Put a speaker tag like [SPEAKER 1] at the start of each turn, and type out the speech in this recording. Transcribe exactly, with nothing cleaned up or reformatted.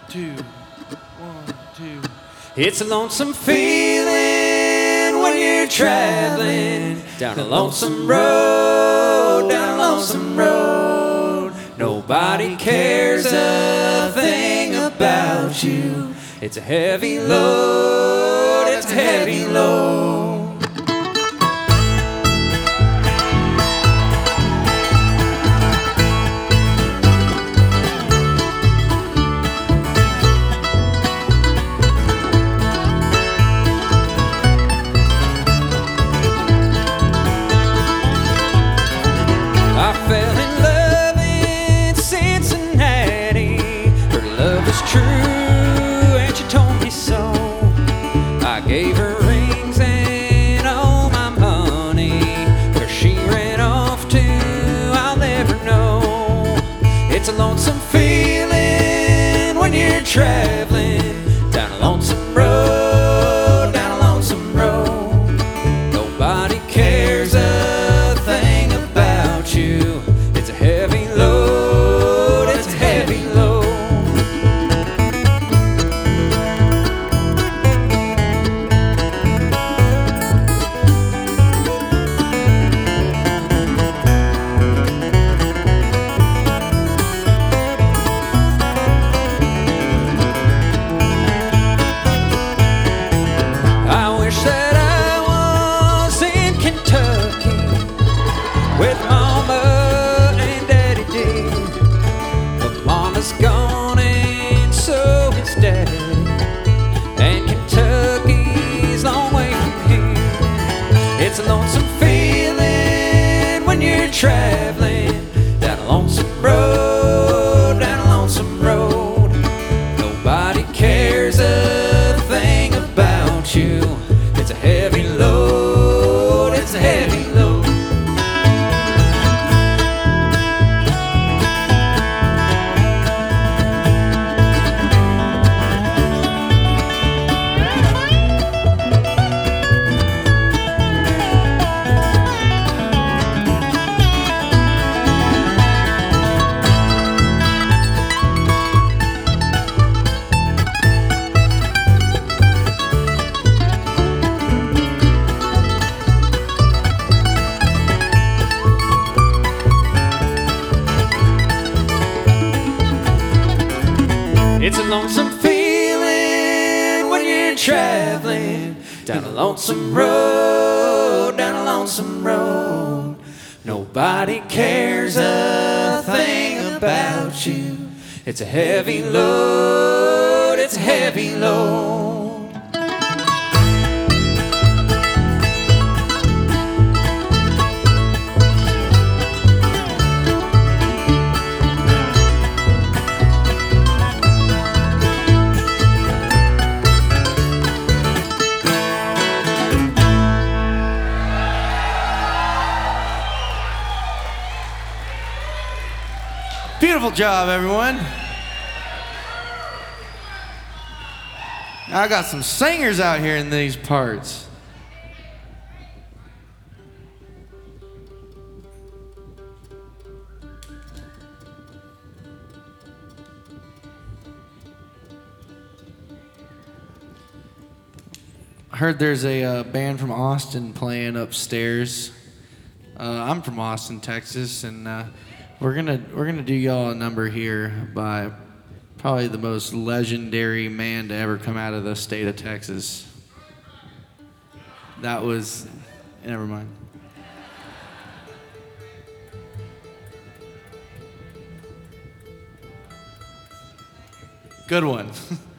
[SPEAKER 1] two, one, two.
[SPEAKER 2] It's a lonesome feeling when you're traveling down a lonesome road, down a lonesome road. Nobody cares a thing about you. It's a heavy load, it's a heavy load. I fell in love in Cincinnati. Her love was true and she told me so. I gave her rings and all my money. Where she ran off to, I'll never know. It's a lonesome feeling when you're traveling down a lonesome road, down a lonesome road. Nobody cares a thing about you. It's a heavy load, it's a heavy load. I wish that I was in Kentucky with Mama and Daddy D. But Mama's gone and so is Daddy, and Kentucky's a long way from here. It's a lonesome feeling when you're traveling down a lonesome road, down a lonesome road. Nobody cares a thing about you. It's a heavy load, it's a heavy load. It's a lonesome feeling when you're traveling down a lonesome road, down a lonesome road. Nobody cares a thing about you. It's a heavy load, it's a heavy load.
[SPEAKER 1] Beautiful job, everyone. I got some singers out here in these parts. I heard there's a uh, band from Austin playing upstairs. Uh, I'm from Austin, Texas, and uh, we're gonna we're gonna do y'all a number here by probably the most legendary man to ever come out of the state of Texas. That was, never mind. Good one.